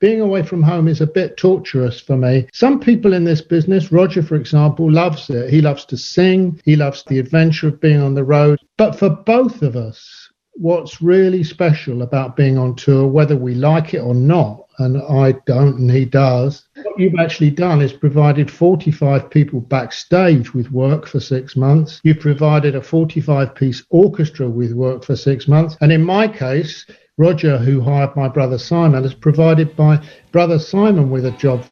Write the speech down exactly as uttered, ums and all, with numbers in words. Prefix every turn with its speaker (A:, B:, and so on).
A: being away from home is a bit torturous for me. Some people in this business, Roger, for example, loves it. He loves to sing. He loves the adventure of being on the road. But for both of us, what's really special about being on tour, whether we like it or not, and I don't and he does, what you've actually done is provided forty-five people backstage with work for six months. You've provided a forty-five piece orchestra with work for six months. And in my case, Roger, who hired my brother Simon, has provided my brother Simon with a job